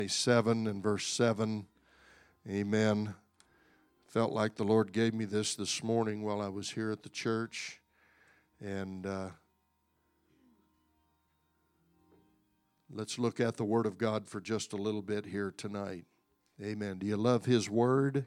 7 and verse 7. Amen. Felt like the Lord gave me this morning while I was here at the church. And let's look at the Word of God for just a little bit here tonight. Amen. Do you love His Word?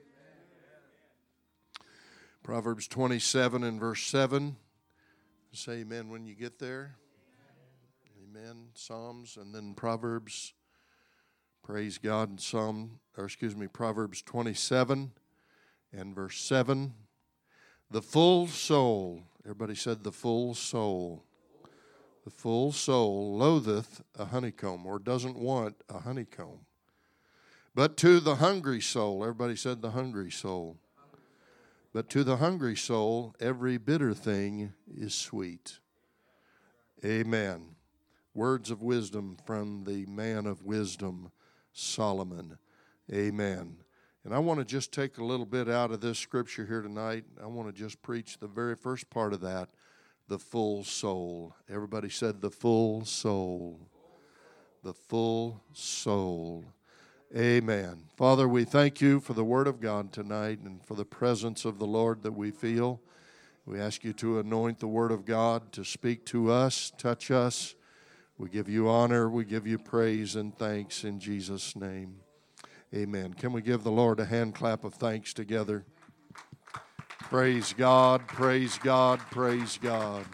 Proverbs 27 and verse 7. Say amen when you get there. Amen. Psalms and then Proverbs. Praise God. Proverbs 27 and verse 7. The full soul, everybody said the full soul. The full soul loatheth a honeycomb, or doesn't want a honeycomb. But to the hungry soul, everybody said the hungry soul. But to the hungry soul, every bitter thing is sweet. Amen. Words of wisdom from the man of wisdom, Solomon. Amen. And I want to just take a little bit out of this scripture here tonight. I want to just preach the very first part of that, the full soul. Everybody said the full soul. The full soul. Amen. Father, we thank you for the Word of God tonight and for the presence of the Lord that we feel. We ask you to anoint the Word of God to speak to us, touch us. We give you honor, we give you praise and thanks in Jesus' name. Amen. Can we give the Lord a hand clap of thanks together? Praise God, praise God, praise God.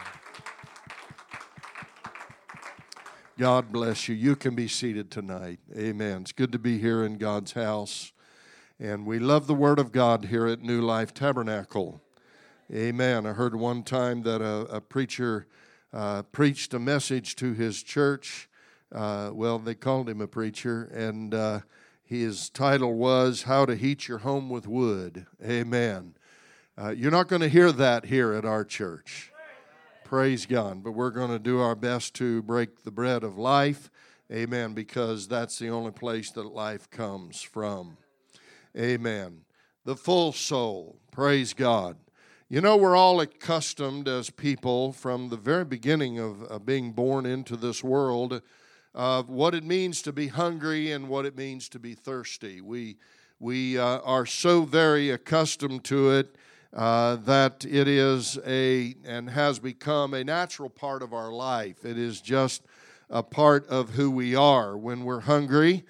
God bless you. You can be seated tonight. Amen. It's good to be here in God's house. And we love the Word of God here at New Life Tabernacle. Amen. I heard one time that a preacher preached a message to his church. They called him a preacher, and his title was How to Heat Your Home with Wood. Amen. You're not going to hear that here at our church. Praise God. But we're going to do our best to break the bread of life. Amen. Because that's the only place that life comes from. Amen. The full soul. Praise God. You know, we're all accustomed as people from the very beginning of being born into this world of what it means to be hungry and what it means to be thirsty. We are so very accustomed to it that it is and has become a natural part of our life. It is just a part of who we are. When we're hungry,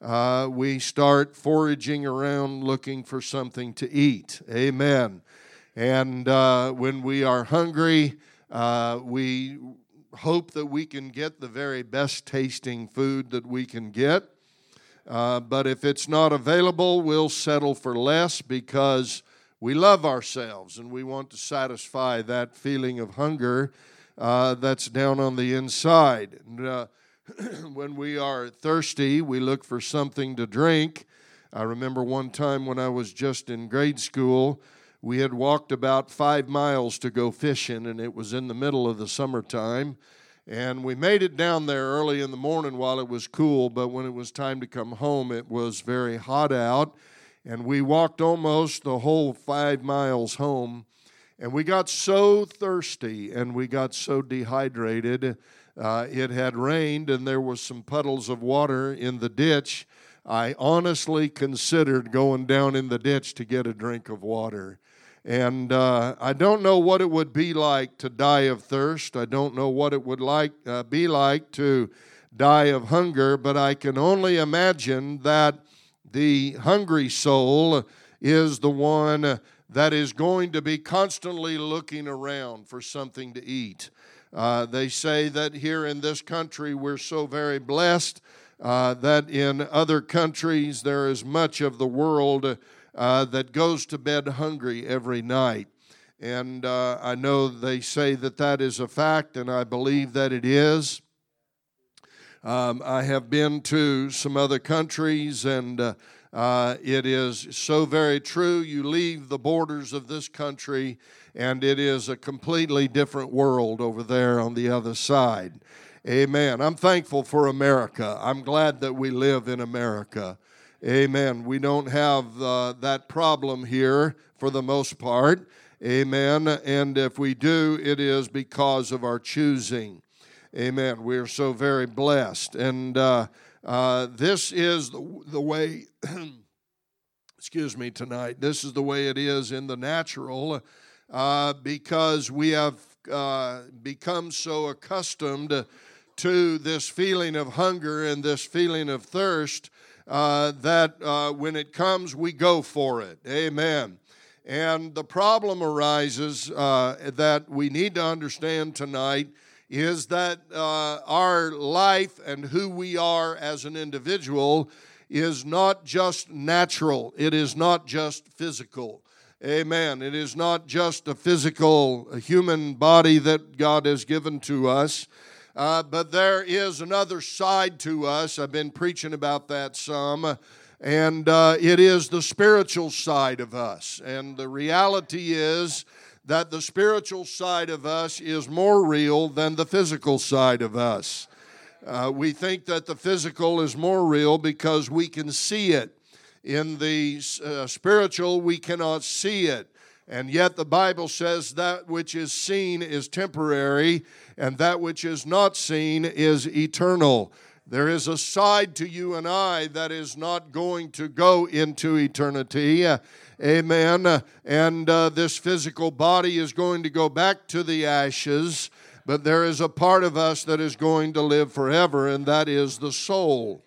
we start foraging around looking for something to eat. Amen. And when we are hungry, we hope that we can get the very best tasting food that we can get. But if it's not available, we'll settle for less because we love ourselves and we want to satisfy that feeling of hunger that's down on the inside. And, when we are thirsty, we look for something to drink. I remember one time when I was just in grade school, we had walked about 5 miles to go fishing, and it was in the middle of the summertime. And we made it down there early in the morning while it was cool, but when it was time to come home, it was very hot out. And we walked almost the whole 5 miles home. And we got so thirsty and we got so dehydrated. It had rained and there was some puddles of water in the ditch. I honestly considered going down in the ditch to get a drink of water. And I don't know what it would be like to die of thirst. I don't know what it would be like to die of hunger, but I can only imagine that the hungry soul is the one that is going to be constantly looking around for something to eat. They say that here in this country we're so very blessed that in other countries there is much of the world that goes to bed hungry every night. And I know they say that that is a fact, and I believe that it is. I have been to some other countries, and it is so very true. You leave the borders of this country, and it is a completely different world over there on the other side. Amen. I'm thankful for America. I'm glad that we live in America. Amen. We don't have that problem here for the most part. Amen. And if we do, it is because of our choosing. Amen. We are so very blessed. And This is the way, excuse me, tonight. This is the way it is in the natural because we have become so accustomed to this feeling of hunger and this feeling of thirst that when it comes, we go for it. Amen. And the problem arises that we need to understand tonight is that our life and who we are as an individual is not just natural. It is not just physical. Amen. It is not just a physical human body that God has given to us, but there is another side to us. I've been preaching about that some. And it is the spiritual side of us. And the reality is that the spiritual side of us is more real than the physical side of us. We think that the physical is more real because we can see it. In the spiritual, we cannot see it. And yet the Bible says that which is seen is temporary, and that which is not seen is eternal. There is a side to you and I that is not going to go into eternity. Amen. And this physical body is going to go back to the ashes, but there is a part of us that is going to live forever, and that is the soul.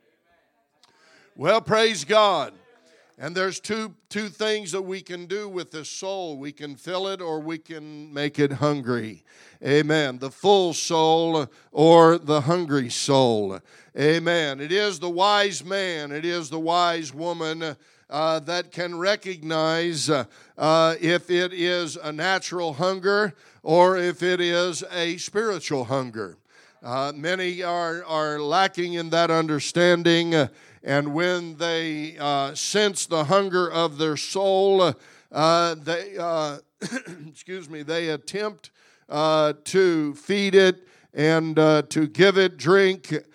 Well, praise God. And there's two things that we can do with this soul. We can fill it or we can make it hungry. Amen. The full soul or the hungry soul. Amen. It is the wise man, it is the wise woman that can recognize if it is a natural hunger or if it is a spiritual hunger. Many are lacking in that understanding. And when they sense the hunger of their soul, they they attempt to feed it and to give it drink in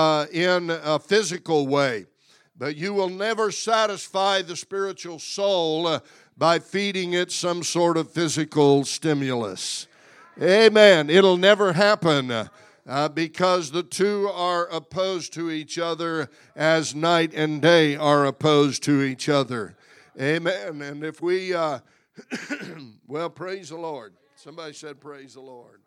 a physical way. But you will never satisfy the spiritual soul by feeding it some sort of physical stimulus. Amen. It'll never happen. Because the two are opposed to each other as night and day are opposed to each other. Amen. And if we, well, praise the Lord. Somebody said praise the Lord.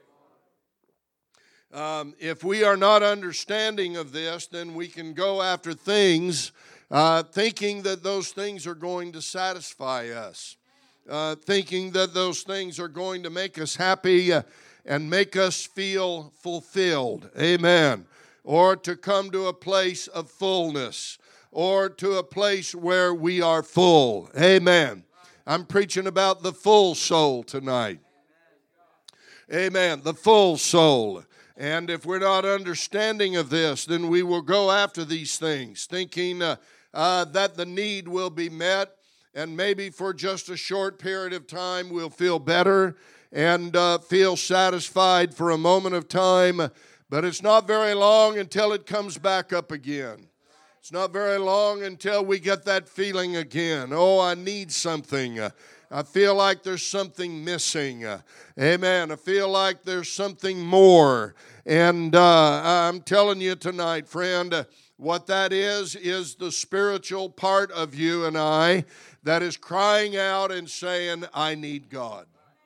If we are not understanding of this, then we can go after things thinking that those things are going to satisfy us. Thinking that those things are going to make us happy and make us feel fulfilled. Amen. Or to come to a place of fullness. Or to a place where we are full. Amen. I'm preaching about the full soul tonight. Amen. The full soul. And if we're not understanding of this, then we will go after these things, thinking that the need will be met. And maybe for just a short period of time we'll feel better and feel satisfied for a moment of time, but it's not very long until it comes back up again. It's not very long until we get that feeling again. Oh, I need something. I feel like there's something missing. Amen. I feel like there's something more. And I'm telling you tonight, friend, what that is the spiritual part of you and I that is crying out and saying, I need God.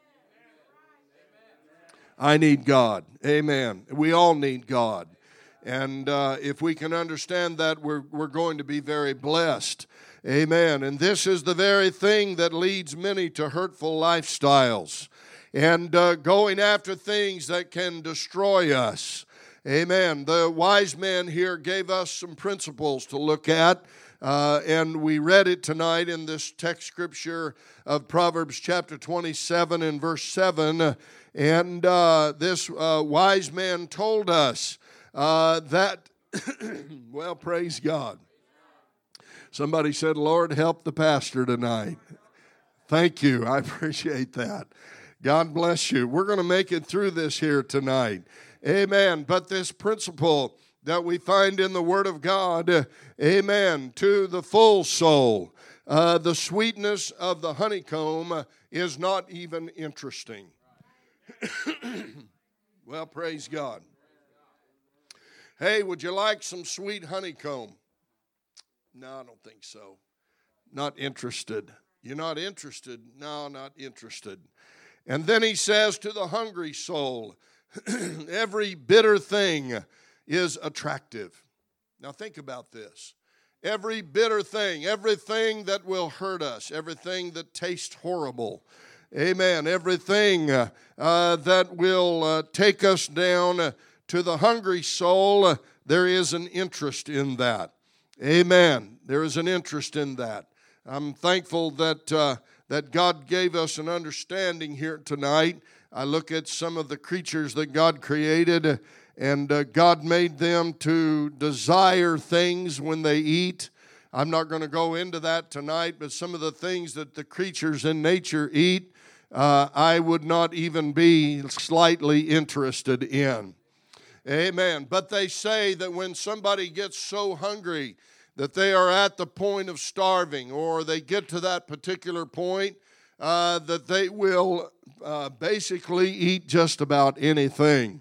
I need God. Amen. We all need God. And if we can understand that, we're going to be very blessed. Amen. And this is the very thing that leads many to hurtful lifestyles and going after things that can destroy us. Amen. The wise man here gave us some principles to look at, and we read it tonight in this text scripture of Proverbs chapter 27 and verse 7. And this wise man told us that, well, praise God. Somebody said, Lord, help the pastor tonight. Thank you. I appreciate that. God bless you. We're going to make it through this here tonight. Amen. But this principle that we find in the Word of God, amen, to the full soul, the sweetness of the honeycomb is not even interesting. Well, praise God. Hey, would you like some sweet honeycomb? No, I don't think so. Not interested. You're not interested? No, not interested. And then he says to the hungry soul, every bitter thing is attractive. Now think about this. Every bitter thing, everything that will hurt us, everything that tastes horrible, amen, everything that will take us down to the hungry soul, there is an interest in that. Amen. There is an interest in that. I'm thankful that God gave us an understanding here tonight. I look at some of the creatures that God created, and God made them to desire things when they eat. I'm not going to go into that tonight, but some of the things that the creatures in nature eat, I would not even be slightly interested in. Amen. But they say that when somebody gets so hungry that they are at the point of starving, or they get to that particular point, that they will basically eat just about anything.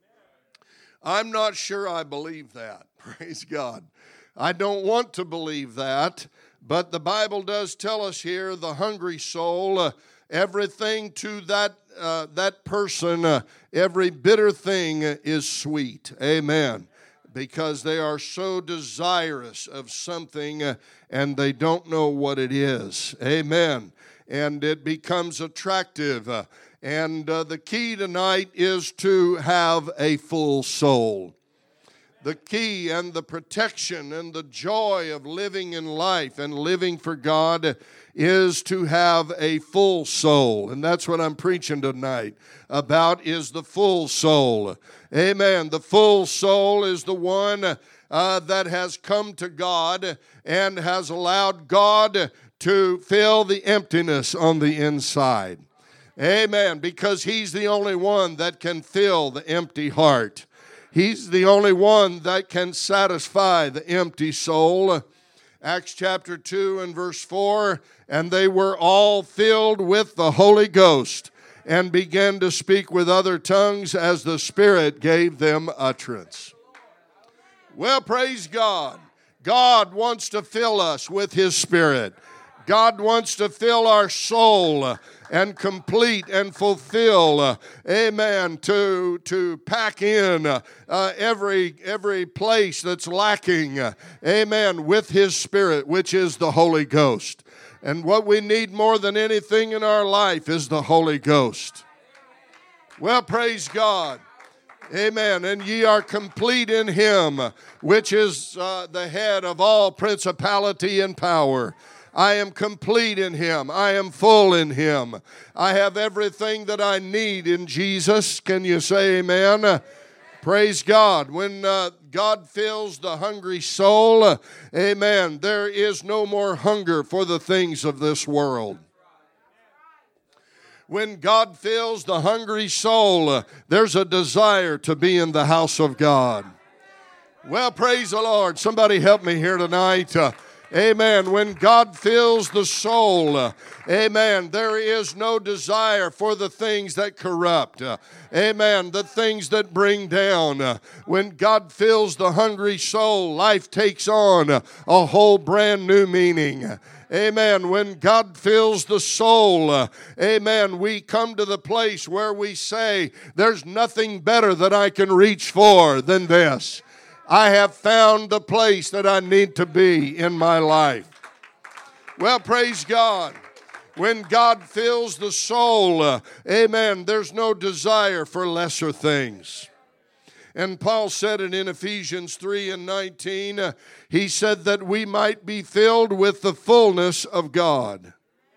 I'm not sure I believe that. Praise God. I don't want to believe that, but the Bible does tell us here, the hungry soul, everything to that person, every bitter thing is sweet. Amen. Because they are so desirous of something and they don't know what it is. Amen. And it becomes attractive. And the key tonight is to have a full soul. The key and the protection and the joy of living in life and living for God is to have a full soul. And that's what I'm preaching tonight about, is the full soul. Amen. The full soul is the one that has come to God and has allowed God to fill the emptiness on the inside. Amen. Because He's the only one that can fill the empty heart. He's the only one that can satisfy the empty soul. Acts chapter 2 and verse 4, and they were all filled with the Holy Ghost and began to speak with other tongues as the Spirit gave them utterance. Well, praise God. God wants to fill us with His Spirit. God wants to fill our soul and complete and fulfill, amen, to pack in every place that's lacking, amen, with His Spirit, which is the Holy Ghost. And what we need more than anything in our life is the Holy Ghost. Well, praise God. Amen. And ye are complete in Him, which is the head of all principality and power. I am complete in Him. I am full in Him. I have everything that I need in Jesus. Can you say amen? Praise God. When God fills the hungry soul, amen, there is no more hunger for the things of this world. When God fills the hungry soul, there's a desire to be in the house of God. Well, praise the Lord. Somebody help me here tonight. Amen. When God fills the soul, amen, there is no desire for the things that corrupt. Amen. The things that bring down. When God fills the hungry soul, life takes on a whole brand new meaning. Amen. When God fills the soul, amen, we come to the place where we say, there's nothing better that I can reach for than this. I have found the place that I need to be in my life. Well, praise God. When God fills the soul, amen, there's no desire for lesser things. And Paul said it in Ephesians 3 and 19, he said that we might be filled with the fullness of God.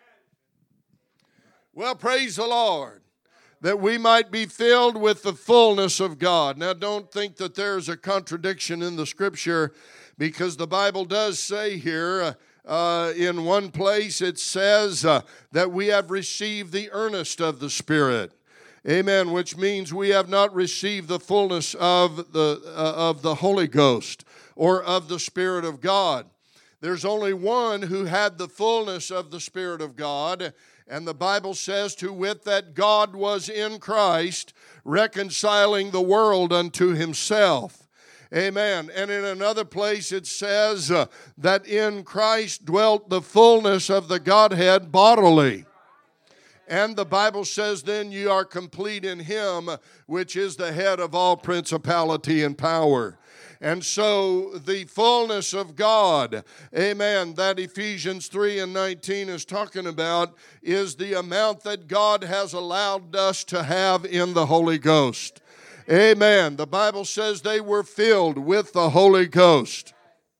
Well, praise the Lord. That we might be filled with the fullness of God. Now, don't think that there's a contradiction in the Scripture, because the Bible does say here, in one place it says that we have received the earnest of the Spirit. Amen, which means we have not received the fullness of the Holy Ghost or of the Spirit of God. There's only one who had the fullness of the Spirit of God, and the Bible says, to wit, that God was in Christ, reconciling the world unto Himself. Amen. And in another place it says that in Christ dwelt the fullness of the Godhead bodily. And the Bible says, then you are complete in Him, which is the head of all principality and power. And so the fullness of God, amen, that Ephesians 3:19 is talking about, is the amount that God has allowed us to have in the Holy Ghost. Amen. The Bible says they were filled with the Holy Ghost.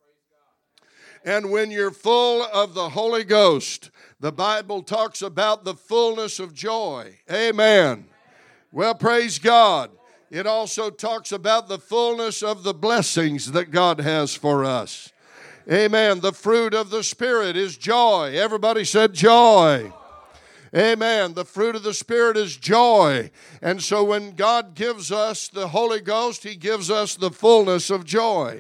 And when you're full of the Holy Ghost, the Bible talks about the fullness of joy. Amen. Well, praise God. It also talks about the fullness of the blessings that God has for us. Amen. The fruit of the Spirit is joy. Everybody said joy. Amen. The fruit of the Spirit is joy. And so when God gives us the Holy Ghost, He gives us the fullness of joy.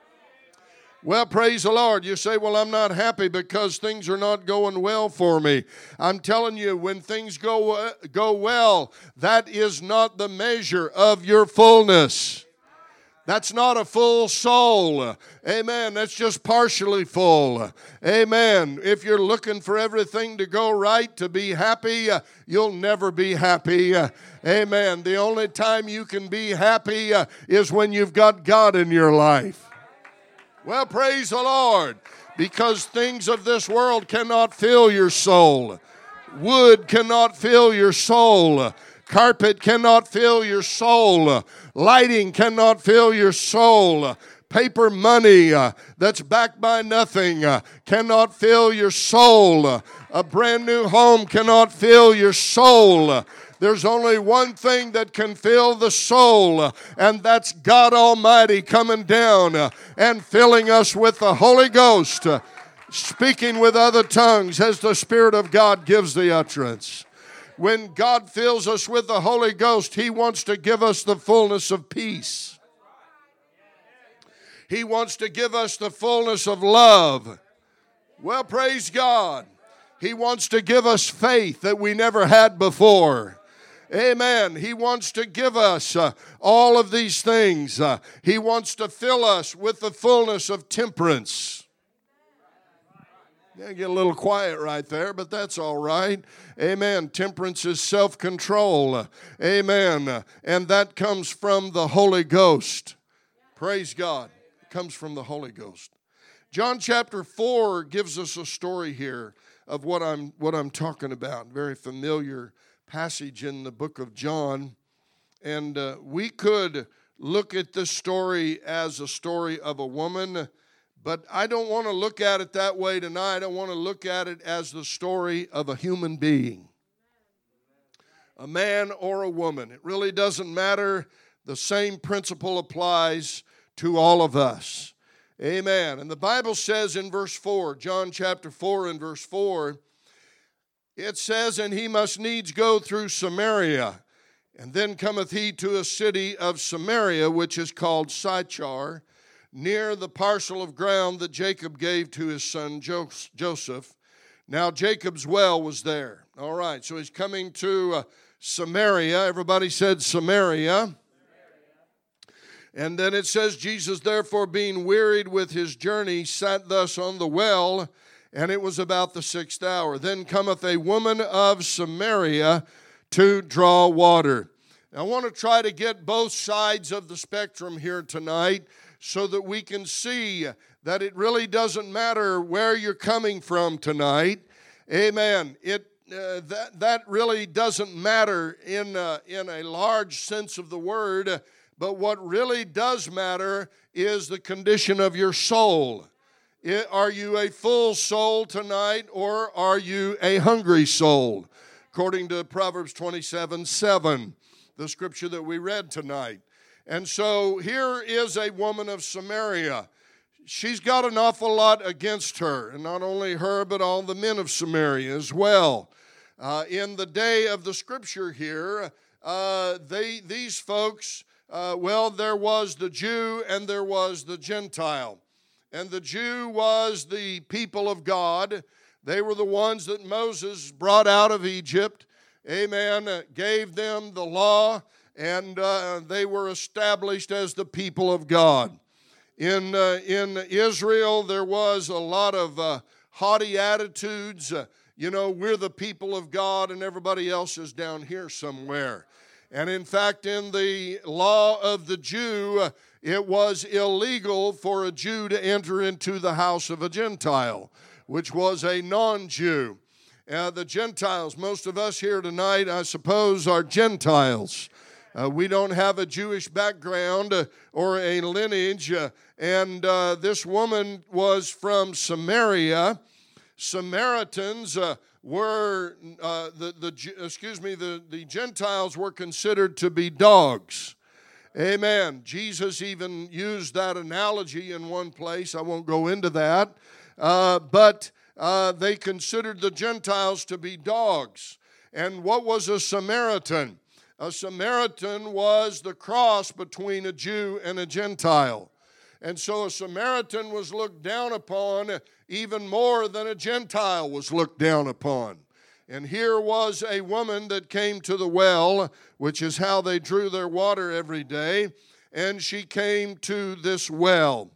Well, praise the Lord. You say, well, I'm not happy because things are not going well for me. I'm telling you, when things go well, that is not the measure of your fullness. That's not a full soul. Amen. That's just partially full. Amen. If you're looking for everything to go right, to be happy, you'll never be happy. Amen. The only time you can be happy is when you've got God in your life. Well, praise the Lord, because things of this world cannot fill your soul. Wood cannot fill your soul. Carpet cannot fill your soul. Lighting cannot fill your soul. Paper money that's backed by nothing cannot fill your soul. A brand new home cannot fill your soul. There's only one thing that can fill the soul, and that's God Almighty coming down and filling us with the Holy Ghost, speaking with other tongues as the Spirit of God gives the utterance. When God fills us with the Holy Ghost, He wants to give us the fullness of peace. He wants to give us the fullness of love. Well, praise God. He wants to give us faith that we never had before. Amen. He wants to give us all of these things. He wants to fill us with the fullness of temperance. Yeah, get a little quiet right there, but that's all right. Amen. Temperance is self-control. Amen. And that comes from the Holy Ghost. Praise God. It comes from the Holy Ghost. John chapter 4 gives us a story here of what I'm talking about. Very familiar passage in the book of John. And we could look at this story as a story of a woman, but I don't want to look at it that way tonight. I want to look at it as the story of a human being, a man or a woman. It really doesn't matter. The same principle applies to all of us. Amen. And the Bible says in verse 4, John chapter 4 and verse 4, it says, and he must needs go through Samaria. And then cometh he to a city of Samaria, which is called Sychar, near the parcel of ground that Jacob gave to his son Joseph. Now Jacob's well was there. All right, so he's coming to Samaria. Everybody said Samaria. And then it says, Jesus therefore being wearied with his journey, sat thus on the well, and it was about the 6th hour. Then cometh a woman of Samaria to draw water. Now, I want to try to get both sides of the spectrum here tonight so that we can see that it really doesn't matter where you're coming from tonight. Amen. That really doesn't matter in a large sense of the word, but what really does matter is the condition of your soul. Are you a full soul tonight, or are you a hungry soul? According to Proverbs 27:7, the scripture that we read tonight. And so here is a woman of Samaria. She's got an awful lot against her, and not only her, but all the men of Samaria as well. In the day of the scripture here, these folks, there was the Jew and there was the Gentile. And the Jew was the people of God. They were the ones that Moses brought out of Egypt. Amen. Gave them the law. and they were established as the people of God. In Israel, there was a lot of haughty attitudes. We're the people of God and everybody else is down here somewhere. And in fact, in the law of the Jew, it was illegal for a Jew to enter into the house of a Gentile, which was a non-Jew. The Gentiles, most of us here tonight, I suppose, are Gentiles. We don't have a Jewish background or a lineage. And this woman was from Samaria. Samaritans were, the Gentiles were considered to be dogs. Amen. Jesus even used that analogy in one place. I won't go into that. But they considered the Gentiles to be dogs. And what was a Samaritan? A Samaritan was the cross between a Jew and a Gentile. And so a Samaritan was looked down upon even more than a Gentile was looked down upon. And here was a woman that came to the well, which is how they drew their water every day, and she came to this well.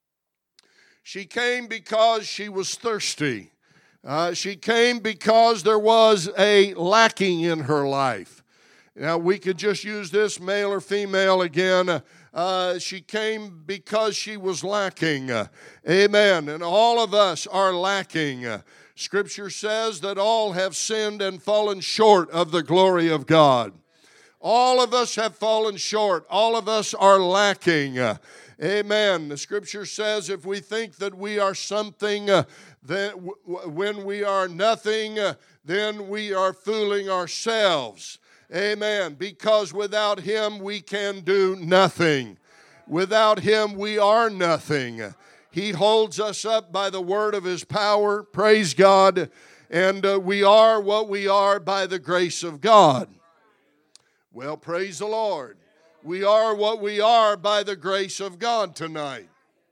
She came because she was thirsty. She came because there was a lacking in her life. Now, we could just use this, male or female, again. She came because she was lacking. Amen. And all of us are lacking. Scripture says that all have sinned and fallen short of the glory of God. All of us have fallen short. All of us are lacking. Amen. The Scripture says if we think that we are something, then when we are nothing, then we are fooling ourselves. Amen. Because without Him we can do nothing. Without Him we are nothing. He holds us up by the word of His power. Praise God. And we are what we are by the grace of God. Well, praise the Lord. We are what we are by the grace of God tonight.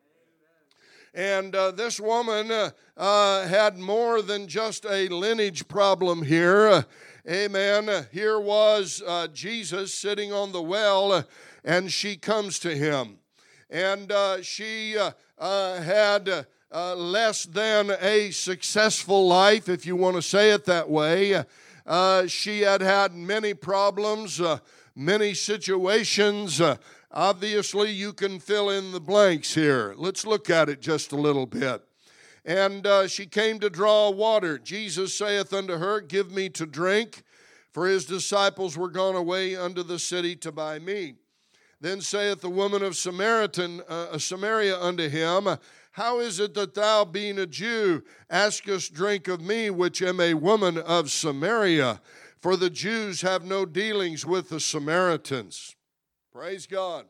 And this woman had more than just a lineage problem here. Amen. Here was Jesus sitting on the well, and she comes to Him. And she had less than a successful life, if you want to say it that way. She had many problems, many situations. Obviously, you can fill in the blanks here. Let's look at it just a little bit. And she came to draw water. Jesus saith unto her, Give me to drink. For His disciples were gone away unto the city to buy meat. Then saith the woman of Samaria unto Him, How is it that thou, being a Jew, askest drink of me, which am a woman of Samaria? For the Jews have no dealings with the Samaritans. Praise God.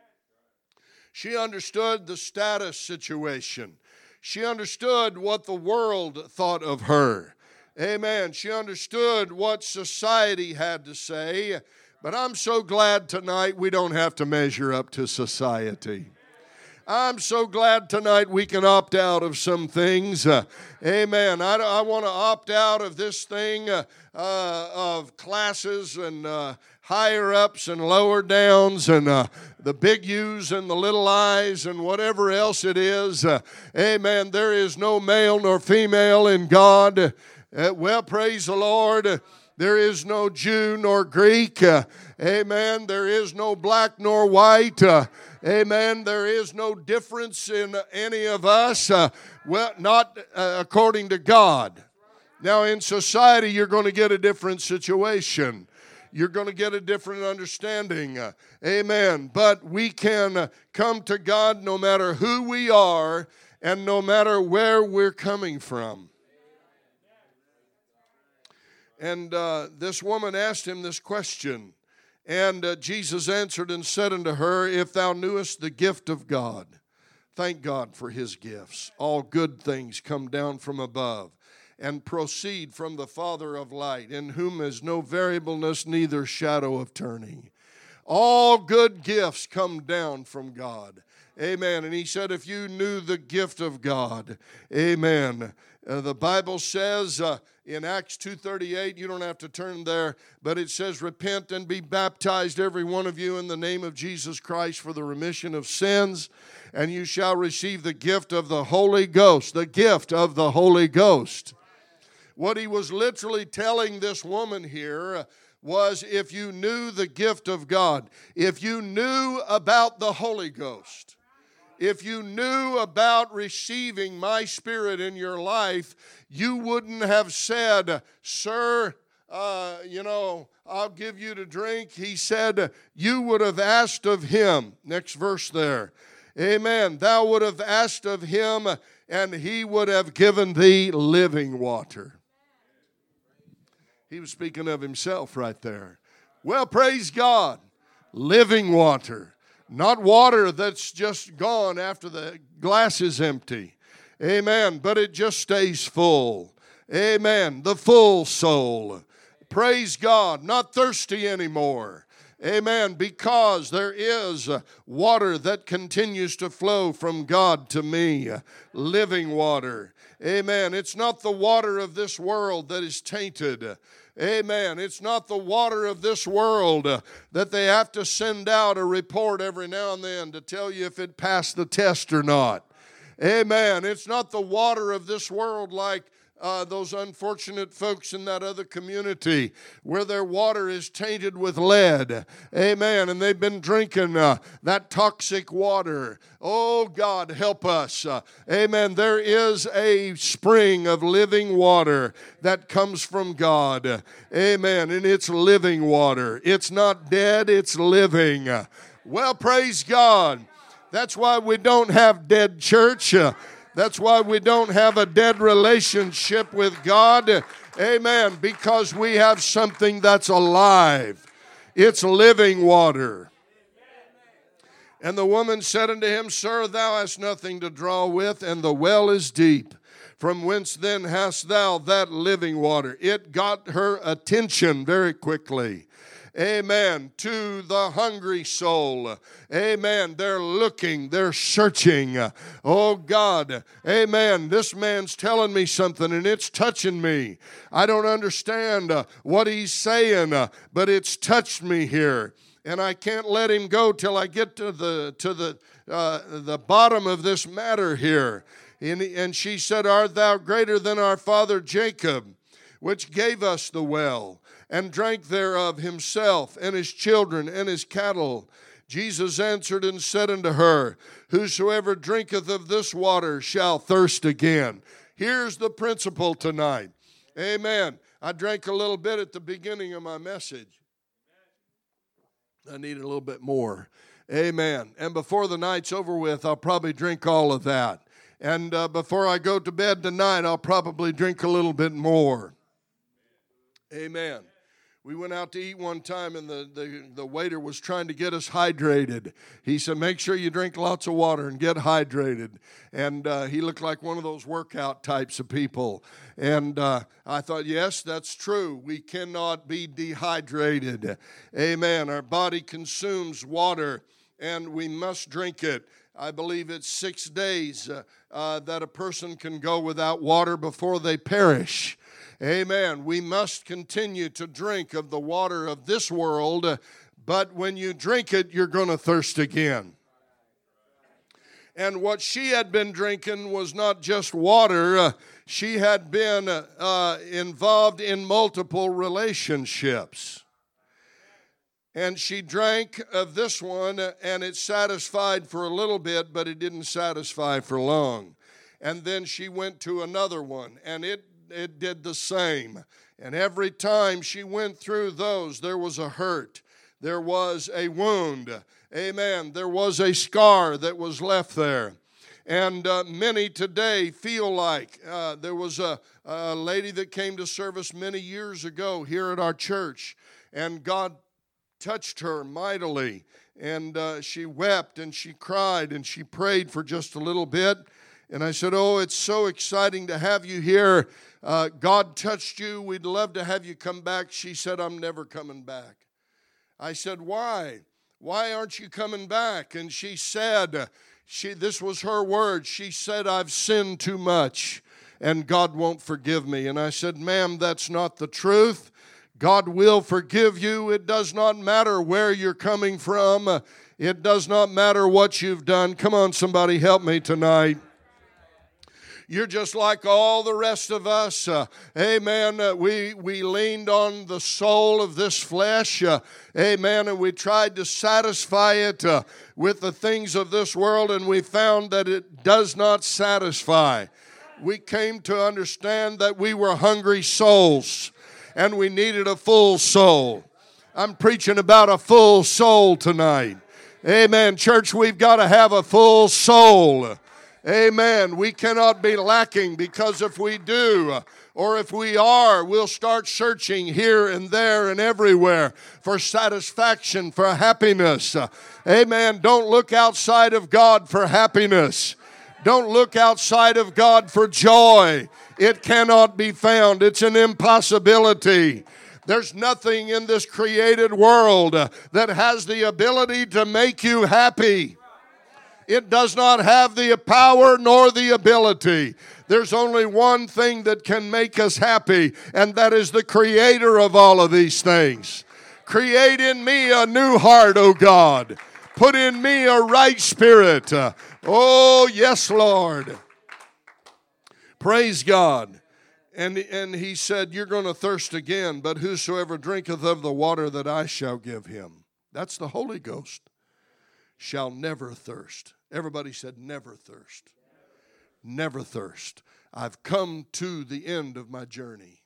She understood the status situation. She understood what the world thought of her. Amen. She understood what society had to say. But I'm so glad tonight we don't have to measure up to society. I'm so glad tonight we can opt out of some things. Amen. I want to opt out of this thing of classes and higher ups and lower downs and the big U's and the little I's and whatever else it is. Amen. There is no male nor female in God. Well, praise the Lord. There is no Jew nor Greek. Amen. There is no black nor white. Amen. There is no difference in any of us. Well, not according to God. Now, in society, you're going to get a different situation. You're going to get a different understanding. Amen. But we can come to God no matter who we are and no matter where we're coming from. And this woman asked Him this question. And Jesus answered and said unto her, If thou knewest the gift of God, thank God for His gifts. All good things come down from above and proceed from the Father of light, in whom is no variableness, neither shadow of turning. All good gifts come down from God. Amen. And he said, if you knew the gift of God, amen. The Bible says in Acts 2:38, you don't have to turn there, but it says, repent and be baptized, every one of you, in the name of Jesus Christ for the remission of sins, and you shall receive the gift of the Holy Ghost. The gift of the Holy Ghost. What he was literally telling this woman here was, if you knew the gift of God, if you knew about the Holy Ghost, if you knew about receiving my Spirit in your life, you wouldn't have said, sir, I'll give you to drink. He said, you would have asked of him. Next verse there. Amen. Thou would have asked of him, and he would have given thee living water. He was speaking of himself right there. Well, praise God. Living water. Not water that's just gone after the glass is empty. Amen. But it just stays full. Amen. The full soul. Praise God. Not thirsty anymore. Amen. Because there is water that continues to flow from God to me. Living water. Amen. It's not the water of this world that is tainted. Amen. It's not the water of this world that they have to send out a report every now and then to tell you if it passed the test or not. Amen. It's not the water of this world like those unfortunate folks in that other community where their water is tainted with lead. Amen. And they've been drinking that toxic water. Oh, God, help us. Amen. There is a spring of living water that comes from God. Amen. And it's living water. It's not dead, it's living. Well, praise God. That's why we don't have dead church. That's why we don't have a dead relationship with God. Amen. Because we have something that's alive. It's living water. And the woman said unto him, Sir, thou hast nothing to draw with, and the well is deep. From whence then hast thou that living water? It got her attention very quickly. Amen. To the hungry soul. Amen. They're looking. They're searching. Oh, God. Amen. This man's telling me something and it's touching me. I don't understand what he's saying, but it's touched me here. And I can't let him go till I get to the bottom of this matter here. And she said, Art thou greater than our father Jacob, which gave us the well, and drank thereof himself, and his children, and his cattle? Jesus answered and said unto her, Whosoever drinketh of this water shall thirst again. Here's the principle tonight. Amen. I drank a little bit at the beginning of my message. I need a little bit more. Amen. And before the night's over with, I'll probably drink all of that. And before I go to bed tonight, I'll probably drink a little bit more. Amen. We went out to eat one time, and the waiter was trying to get us hydrated. He said, make sure you drink lots of water and get hydrated. And he looked like one of those workout types of people. And I thought, yes, that's true. We cannot be dehydrated. Amen. Our body consumes water, and we must drink it. I believe it's 6 days that a person can go without water before they perish. Amen. We must continue to drink of the water of this world, but when you drink it, you're going to thirst again. And what she had been drinking was not just water. She had been involved in multiple relationships. And she drank of this one, and it satisfied for a little bit, but it didn't satisfy for long. And then she went to another one, and it did the same. And every time she went through those, there was a hurt. There was a wound. Amen. There was a scar that was left there. And many today feel like there was a lady that came to service many years ago here at our church, and God touched her mightily. And she wept and she cried and she prayed for just a little bit. And I said, oh, it's so exciting to have you here. God touched you. We'd love to have you come back. She said, I'm never coming back. I said, why? Why aren't you coming back? And she said, This was her word. She said, I've sinned too much and God won't forgive me. And I said, ma'am, that's not the truth. God will forgive you. It does not matter where you're coming from. It does not matter what you've done. Come on, somebody, help me tonight. You're just like all the rest of us. Amen. We leaned on the soul of this flesh. Amen. And we tried to satisfy it with the things of this world, and we found that it does not satisfy. We came to understand that we were hungry souls, and we needed a full soul. I'm preaching about a full soul tonight. Amen. Church, we've got to have a full soul. Amen. We cannot be lacking, because if we do, or if we are, we'll start searching here and there and everywhere for satisfaction, for happiness. Amen. Don't look outside of God for happiness. Don't look outside of God for joy. It cannot be found. It's an impossibility. There's nothing in this created world that has the ability to make you happy. It does not have the power nor the ability. There's only one thing that can make us happy, and that is the Creator of all of these things. Create in me a new heart, O God. Put in me a right spirit. Oh, yes, Lord. Praise God. And he said, you're going to thirst again, but whosoever drinketh of the water that I shall give him, that's the Holy Ghost, shall never thirst. Everybody said, never thirst. Never thirst. I've come to the end of my journey.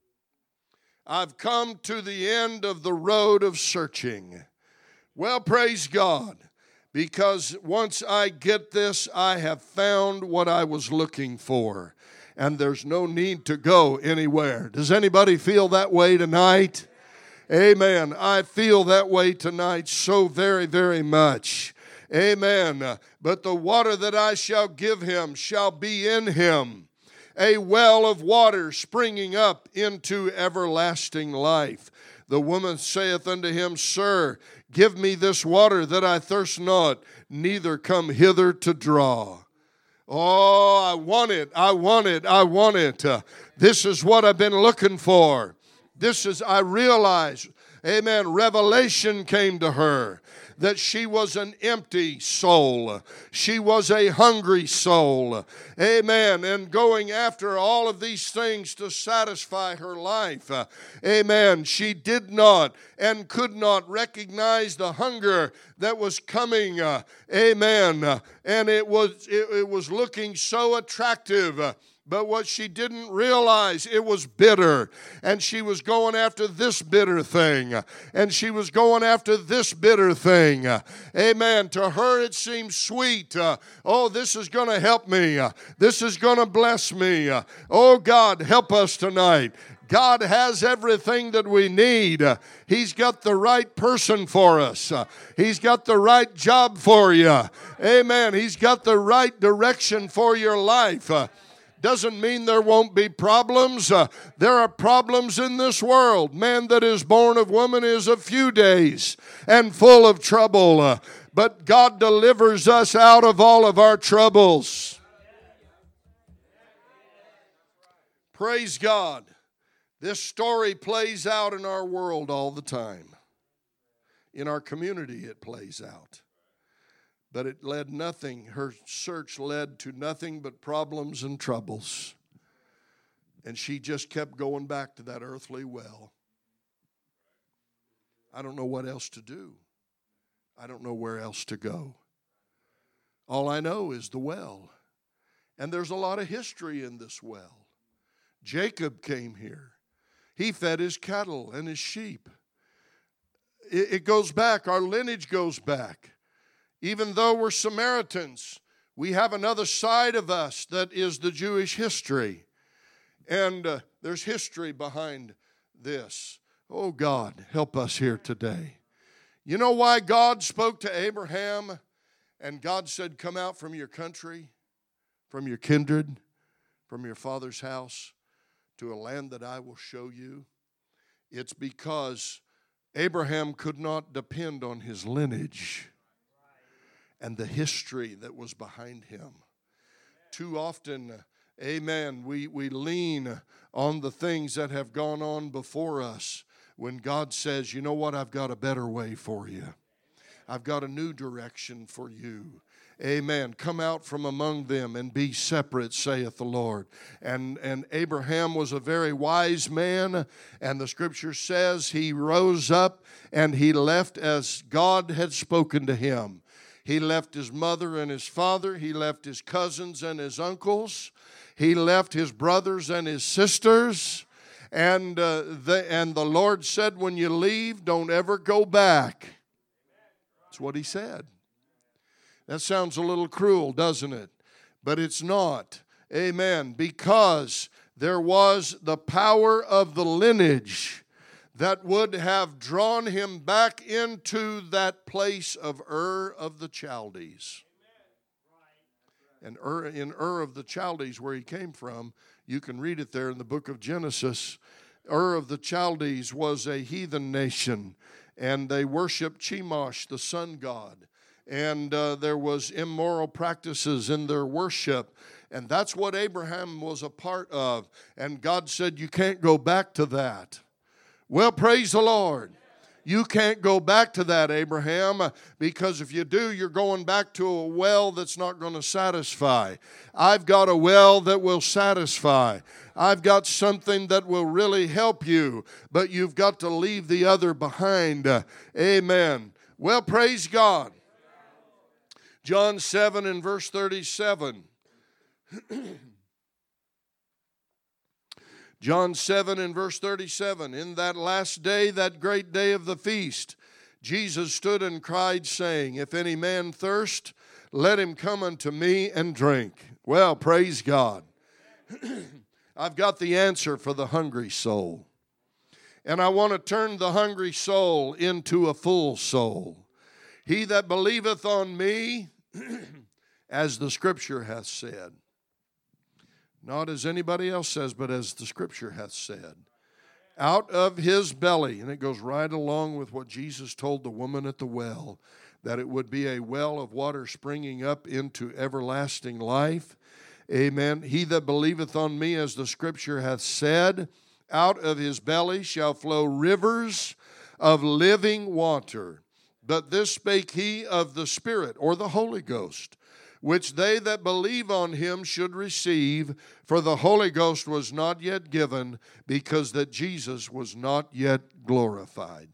I've come to the end of the road of searching. Well, praise God, because once I get this, I have found what I was looking for, and there's no need to go anywhere. Does anybody feel that way tonight? Amen. I feel that way tonight so very, very much. Amen. But the water that I shall give him shall be in him, a well of water springing up into everlasting life. The woman saith unto him, Sir, give me this water that I thirst not, neither come hither to draw. Oh, I want it, I want it, I want it. This is what I've been looking for. I realize, amen, revelation came to her that she was an empty soul. She was a hungry soul. Amen. And going after all of these things to satisfy her life. Amen. She did not and could not recognize the hunger that was coming. Amen. And it was looking so attractive. But what she didn't realize, it was bitter. And she was going after this bitter thing. And she was going after this bitter thing. Amen. To her it seemed sweet. Oh, this is going to help me. This is going to bless me. Oh, God, help us tonight. God has everything that we need. He's got the right person for us. He's got the right job for you. Amen. He's got the right direction for your life. Doesn't mean there won't be problems. There are problems in this world. Man that is born of woman is a few days and full of trouble. But God delivers us out of all of our troubles. Praise God. This story plays out in our world all the time. In our community it plays out. But it led nothing. Her search led to nothing but problems and troubles. And she just kept going back to that earthly well. I don't know what else to do. I don't know where else to go. All I know is the well. And there's a lot of history in this well. Jacob came here. He fed his cattle and his sheep. It goes back. Our lineage goes back. Even though we're Samaritans, we have another side of us that is the Jewish history. And there's history behind this. Oh, God, help us here today. You know why God spoke to Abraham and God said, come out from your country, from your kindred, from your father's house to a land that I will show you? It's because Abraham could not depend on his lineage. and the history that was behind him. Too often, amen, we lean on the things that have gone on before us when God says, you know what, I've got a better way for you. I've got a new direction for you. Amen. Come out from among them and be separate, saith the Lord. And Abraham was a very wise man, and the scripture says he rose up and he left as God had spoken to him. He left his mother and his father. He left his cousins and his uncles. He left his brothers and his sisters. And the Lord said, when you leave, don't ever go back. That's what he said. That sounds a little cruel, doesn't it? But it's not. Amen. Because there was the power of the lineage that would have drawn him back into that place of Ur of the Chaldees. And in Ur of the Chaldees, where he came from, you can read it there in the book of Genesis. Ur of the Chaldees was a heathen nation, and they worshiped Chemosh, the sun god. And there was immoral practices in their worship. And that's what Abraham was a part of. And God said, you can't go back to that. Well, praise the Lord. You can't go back to that, Abraham, because if you do, you're going back to a well that's not going to satisfy. I've got a well that will satisfy. I've got something that will really help you, but you've got to leave the other behind. Amen. Well, praise God. John 7 and verse 37. John 7 and verse 37. In that last day, that great day of the feast, Jesus stood and cried, saying, if any man thirst, let him come unto me and drink. Well, praise God. I've got the answer for the hungry soul. And I want to turn the hungry soul into a full soul. He that believeth on me, as the Scripture hath said. Not as anybody else says, but as the Scripture hath said. Out of his belly, and it goes right along with what Jesus told the woman at the well, that it would be a well of water springing up into everlasting life. Amen. He that believeth on me, as the Scripture hath said, out of his belly shall flow rivers of living water. But this spake he of the Spirit, or the Holy Ghost, which they that believe on him should receive, for the Holy Ghost was not yet given, because that Jesus was not yet glorified.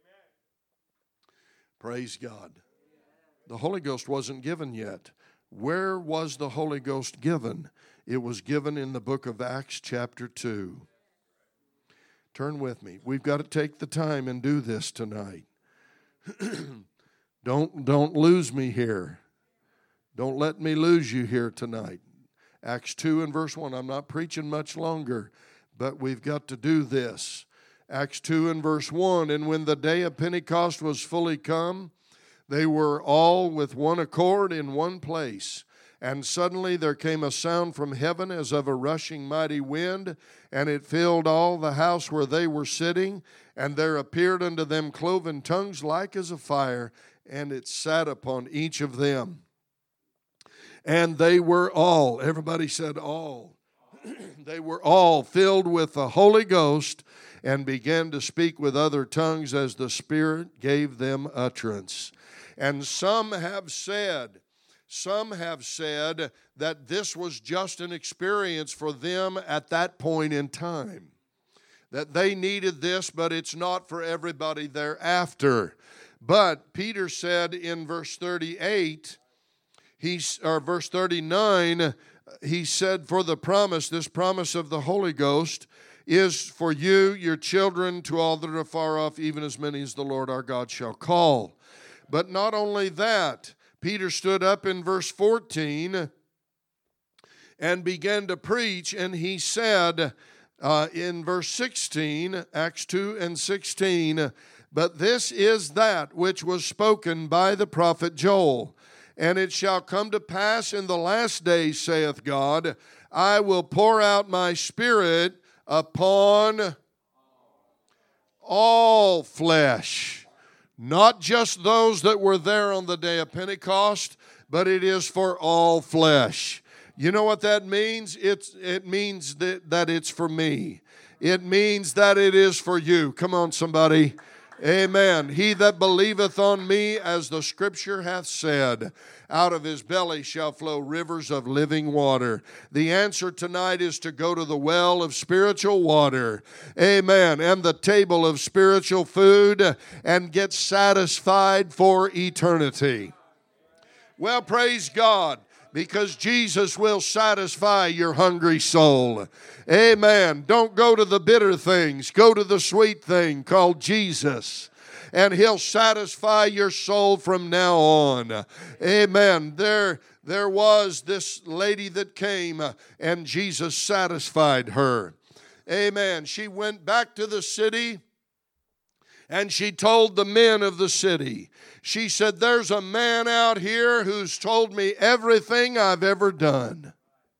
Praise God. The Holy Ghost wasn't given yet. Where was the Holy Ghost given? It was given in the book of Acts chapter 2. Turn with me. We've got to take the time and do this tonight. Don't lose me here. Don't let me lose you here tonight. Acts 2 and verse 1. I'm not preaching much longer, but we've got to do this. Acts 2 and verse 1. And when the day of Pentecost was fully come, they were all with one accord in one place. And suddenly there came a sound from heaven as of a rushing mighty wind, and it filled all the house where they were sitting. And there appeared unto them cloven tongues like as a fire, and it sat upon each of them. And they were all, everybody said all, they were all filled with the Holy Ghost and began to speak with other tongues as the Spirit gave them utterance. And some have said that this was just an experience for them at that point in time. That they needed this, but it's not for everybody thereafter. But Peter said in verse 38, verse 39, he said, for the promise, this promise of the Holy Ghost, is for you, your children, to all that are far off, even as many as the Lord our God shall call. But not only that, Peter stood up in verse 14 and began to preach, and he said in verse 16, Acts 2 and 16, but this is that which was spoken by the prophet Joel. And it shall come to pass in the last days, saith God, I will pour out my Spirit upon all flesh. Not just those that were there on the day of Pentecost, but it is for all flesh. You know what that means? It means that it's for me. It means that it is for you. Come on, somebody. Amen. He that believeth on me, as the Scripture hath said, out of his belly shall flow rivers of living water. The answer tonight is to go to the well of spiritual water. Amen. And the table of spiritual food and get satisfied for eternity. Well, praise God, because Jesus will satisfy your hungry soul. Amen. Don't go to the bitter things. Go to the sweet thing called Jesus, and He'll satisfy your soul from now on. Amen. There was this lady that came, and Jesus satisfied her. Amen. She went back to the city, and she told the men of the city. She said, there's a man out here who's told me everything I've ever done.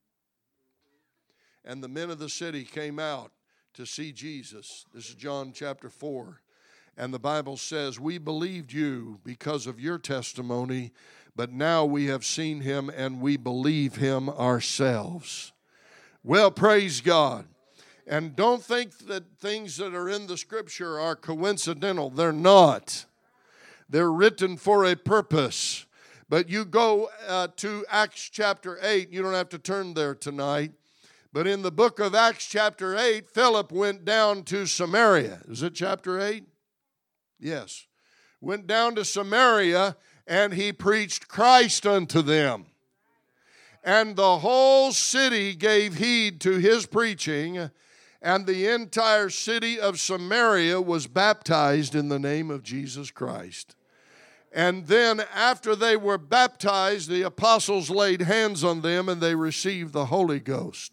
And the men of the city came out to see Jesus. This is John chapter 4. And the Bible says, we believed you because of your testimony, but now we have seen him and we believe him ourselves. Well, praise God. And don't think that things that are in the Scripture are coincidental. They're not. They're written for a purpose. But you go to Acts chapter 8. You don't have to turn there tonight. But in the book of Acts chapter 8, Philip went down to Samaria. Is it chapter 8? Yes. Went down to Samaria, and he preached Christ unto them. And the whole city gave heed to his preaching, and the entire city of Samaria was baptized in the name of Jesus Christ. And then after they were baptized, the apostles laid hands on them, and they received the Holy Ghost.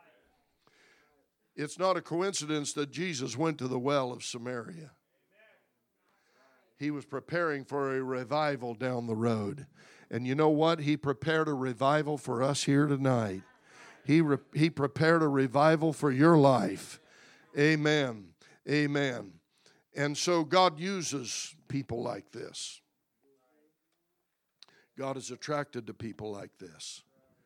It's not a coincidence that Jesus went to the well of Samaria. He was preparing for a revival down the road. And you know what? He prepared a revival for us here tonight. He prepared a revival for your life. Amen. Amen. And so God uses people like this. God is attracted to people like this.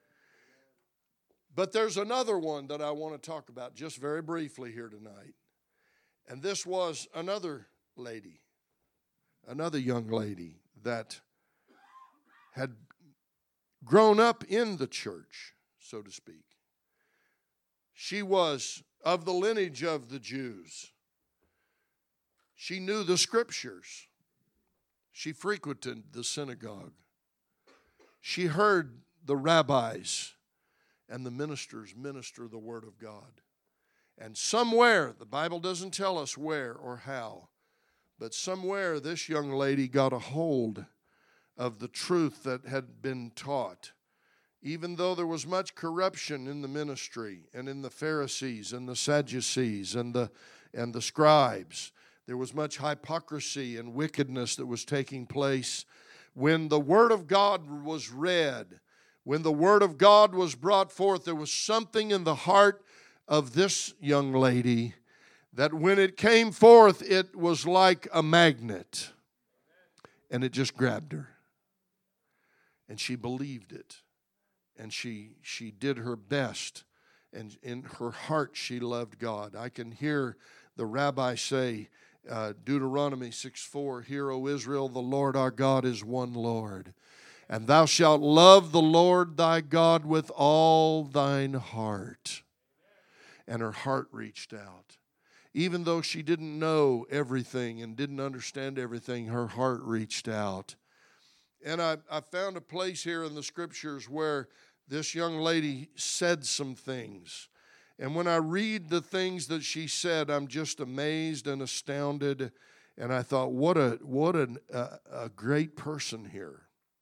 But there's another one that I want to talk about just very briefly here tonight. And this was another lady, another young lady that had grown up in the church, so to speak. She was of the lineage of the Jews. She knew the Scriptures. She frequented the synagogue. She heard the rabbis and the ministers minister the Word of God. And somewhere, the Bible doesn't tell us where or how, but somewhere this young lady got a hold of the truth that had been taught. Even though there was much corruption in the ministry and in the Pharisees and the Sadducees and the scribes, there was much hypocrisy and wickedness that was taking place. When the Word of God was read, when the Word of God was brought forth, there was something in the heart of this young lady that when it came forth, it was like a magnet. And it just grabbed her. And she believed it. And she did her best. And in her heart, she loved God. I can hear the rabbi say, Deuteronomy 6:4, Hear, O Israel, the Lord our God is one Lord. And thou shalt love the Lord thy God with all thine heart. And her heart reached out. Even though she didn't know everything and didn't understand everything, her heart reached out. And I found a place here in the Scriptures where this young lady said some things. And when I read the things that she said, I'm just amazed and astounded. And I thought, what a great person here.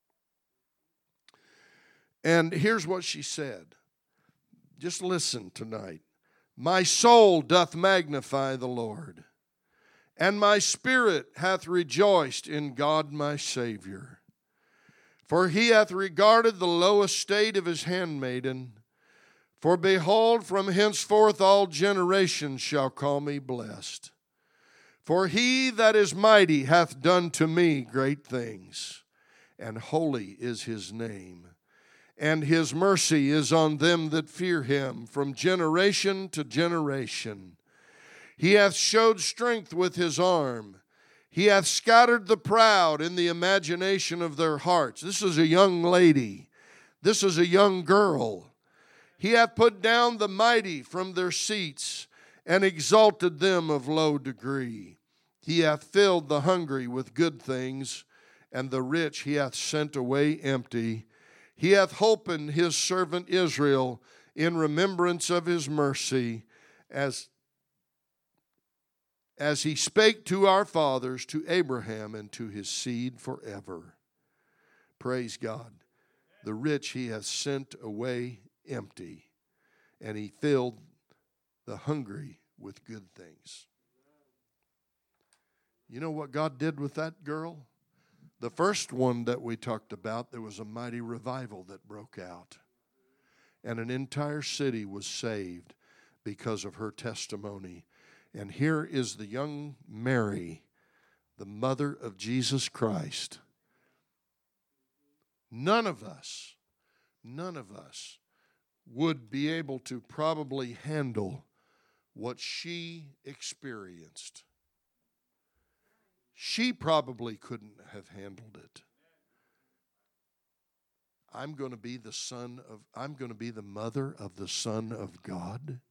And here's what she said. Just listen tonight. My soul doth magnify the Lord, and my spirit hath rejoiced in God my Savior. For he hath regarded the low estate of his handmaiden. For behold, from henceforth all generations shall call me blessed. For he that is mighty hath done to me great things, and holy is his name. And his mercy is on them that fear him from generation to generation. He hath showed strength with his arm. He hath scattered the proud in the imagination of their hearts. This is a young lady. This is a young girl. He hath put down the mighty from their seats, and exalted them of low degree. He hath filled the hungry with good things, and the rich he hath sent away empty. He hath holpen his servant Israel in remembrance of his mercy, as he spake to our fathers, to Abraham, and to his seed forever. Praise God. The rich he hath sent away empty, and he filled the hungry with good things. You know what God did with that girl? The first one that we talked about, there was a mighty revival that broke out. And an entire city was saved because of her testimony. And here is the young Mary, the mother of Jesus Christ. None of us would be able to probably handle what she experienced. She probably couldn't have handled it. I'm going to be the mother of the Son of God.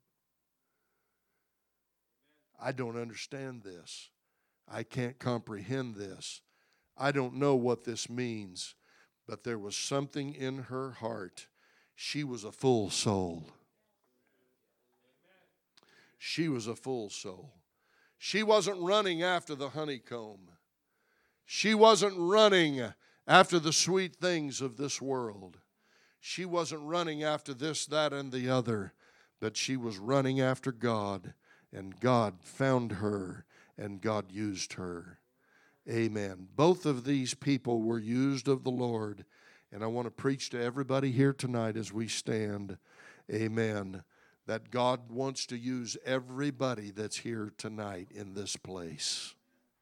I don't understand this. I can't comprehend this. I don't know what this means, but there was something in her heart. She was a full soul. She was a full soul. She wasn't running after the honeycomb. She wasn't running after the sweet things of this world. She wasn't running after this, that, and the other, but she was running after God, and God found her, and God used her. Amen. Both of these people were used of the Lord, and I want to preach to everybody here tonight as we stand. Amen. That God wants to use everybody that's here tonight in this place.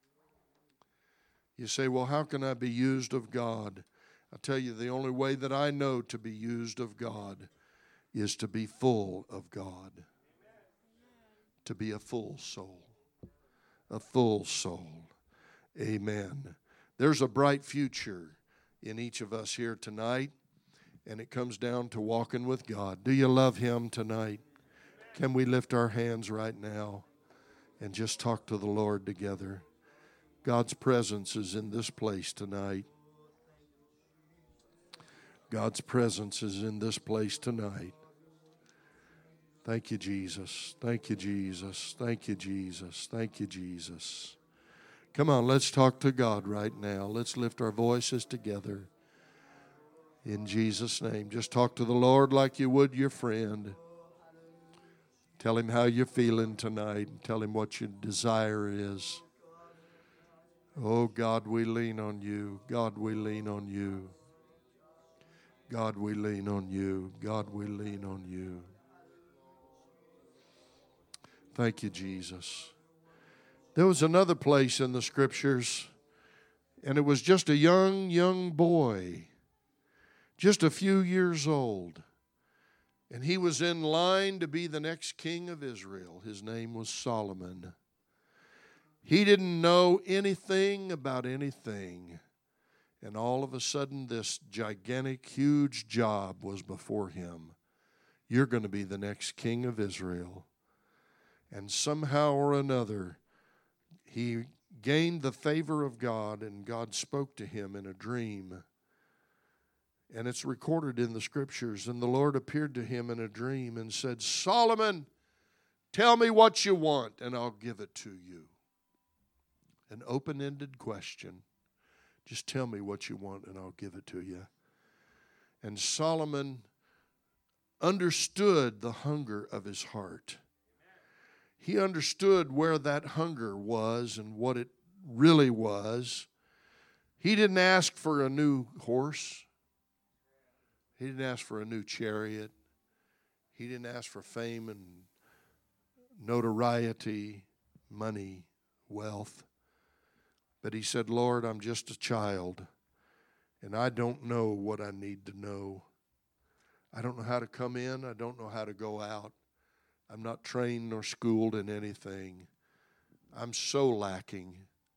You say, well, how can I be used of God? I'll tell you, the only way that I know to be used of God is to be full of God. To be a full soul. A full soul. Amen. There's a bright future in each of us here tonight, and it comes down to walking with God. Do you love Him tonight? Can we lift our hands right now and just talk to the Lord together? God's presence is in this place tonight. God's presence is in this place tonight. Thank you, Jesus. Thank you, Jesus. Thank you, Jesus. Thank you, Jesus. Come on, let's talk to God right now. Let's lift our voices together. In Jesus' name, just talk to the Lord like you would your friend. Tell Him how you're feeling tonight. Tell Him what your desire is. Oh, God, we lean on you. God, we lean on you. God, we lean on you. God, we lean on you. Thank you, Jesus. There was another place in the Scriptures, and it was just a young boy, just a few years old. And he was in line to be the next king of Israel. His name was Solomon. He didn't know anything about anything. And all of a sudden, this gigantic, huge job was before him. You're going to be the next king of Israel. And somehow or another, he gained the favor of God, and God spoke to him in a dream. And it's recorded in the Scriptures. And the Lord appeared to him in a dream and said, Solomon, tell me what you want, and I'll give it to you. An open-ended question. Just tell me what you want, and I'll give it to you. And Solomon understood the hunger of his heart. He understood where that hunger was and what it really was. He didn't ask for a new horse. He didn't ask for a new chariot. He didn't ask for fame and notoriety, money, wealth. But he said, Lord, I'm just a child, and I don't know what I need to know. I don't know how to come in. I don't know how to go out. I'm not trained nor schooled in anything. I'm so lacking.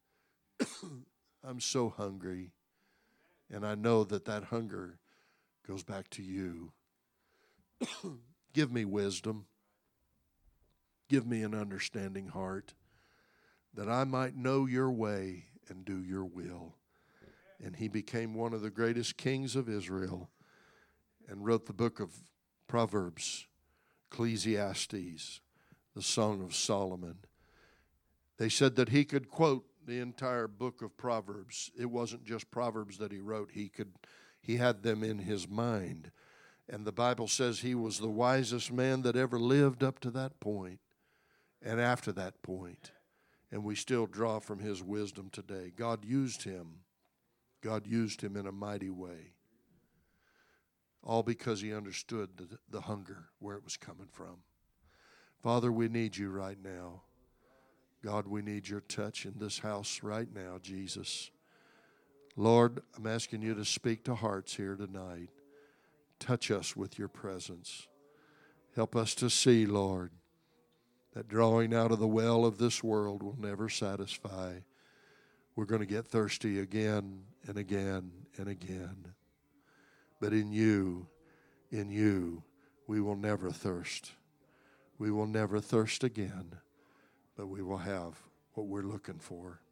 I'm so hungry. And I know that hunger goes back to you. Give me wisdom. Give me an understanding heart that I might know your way and do your will. And he became one of the greatest kings of Israel and wrote the book of Proverbs, Ecclesiastes, the Song of Solomon. They said that he could quote the entire book of Proverbs. It wasn't just Proverbs that he wrote. He had them in his mind. And the Bible says he was the wisest man that ever lived up to that point and after that point. And we still draw from his wisdom today. God used him. God used him in a mighty way. All because he understood the hunger, where it was coming from. Father, we need you right now. God, we need your touch in this house right now, Jesus. Lord, I'm asking you to speak to hearts here tonight. Touch us with your presence. Help us to see, Lord, that drawing out of the well of this world will never satisfy. We're going to get thirsty again and again and again. But in you, we will never thirst. We will never thirst again, but we will have what we're looking for.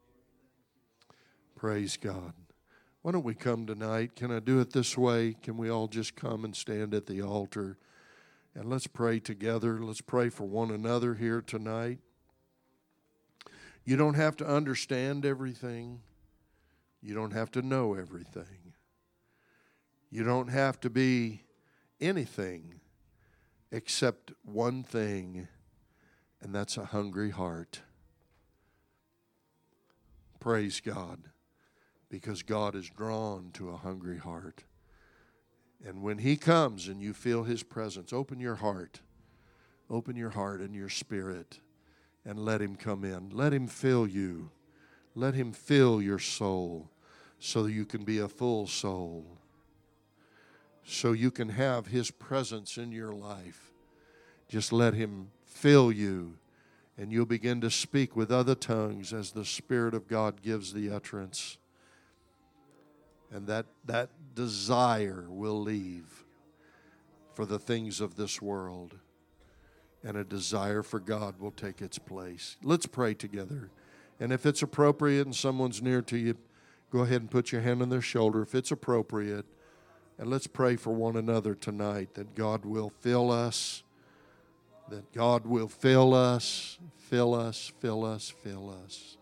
Praise God. Why don't we come tonight? Can I do it this way? Can we all just come and stand at the altar? And let's pray together. Let's pray for one another here tonight. You don't have to understand everything. You don't have to know everything. You don't have to be anything except one thing, and that's a hungry heart. Praise God, because God is drawn to a hungry heart. And when he comes and you feel his presence, open your heart and your spirit, and let him come in. Let him fill you. Let him fill your soul so that you can be a full soul, so you can have his presence in your life. Just let him fill you, and you'll begin to speak with other tongues as the Spirit of God gives the utterance. And that desire will leave for the things of this world, and a desire for God will take its place. Let's pray together. And if it's appropriate and someone's near to you, go ahead and put your hand on their shoulder if it's appropriate. And let's pray for one another tonight that God will fill us, that God will fill us, fill us, fill us, fill us.